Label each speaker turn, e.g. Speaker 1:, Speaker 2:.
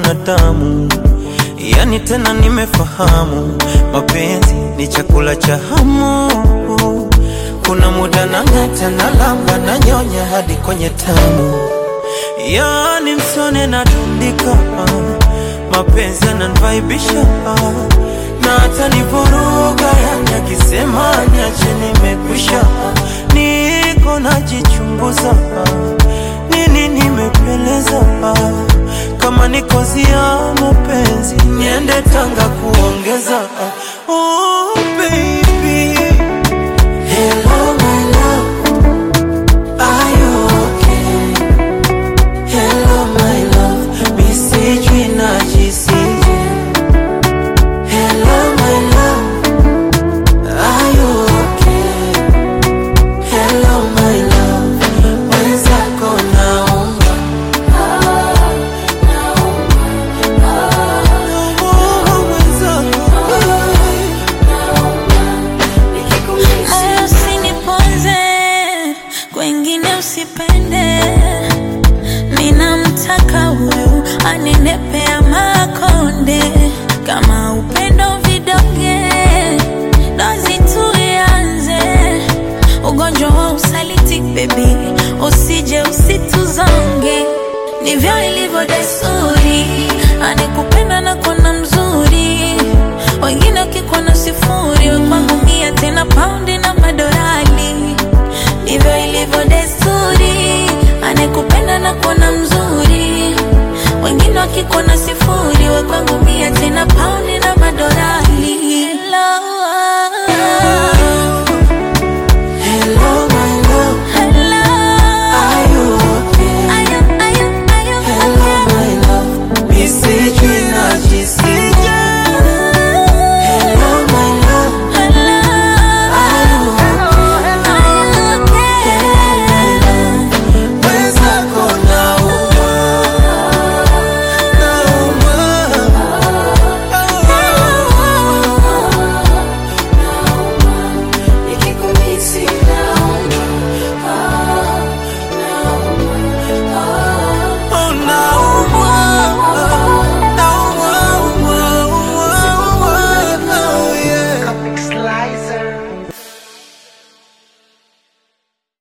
Speaker 1: mwanadamu. Yani tena nimefahamu mapenzi ni chakula cha hamu. Kuna muda nang'ata na lamba na nyonya hadi kwenye tamu. Yani msone na tundika, mapenzi yananivaibisha na hata nivuruga. Yani akisema niache nimekwisha. Niko najichunguza, nini nimepeleza. Kama nikozia mapenzi niende Tanga kuongeza. Oh baby, hello my love, are you okay? Hello my love, misijui najisije. Hello my love, are you okay? Hello my love, wenzako naomba.
Speaker 2: Wengine usipende, ninamtaka huyu anenepea makonde. Kama upendo vidonge, dozi tuianze. Ugonjwa wa usaliti baby, usije usituzonge. Ndivyo ilivyo desturi, anekupenda na kona mzuri. Wengine ukikuona sifuri, kwangu 100 tena paundi na madorali. Ndivyo ilivyo desturi, anekupenda na kuona mzuri. Wengine wakikuona sifuri, kwangu 100 tena paundi na madorali. Hello.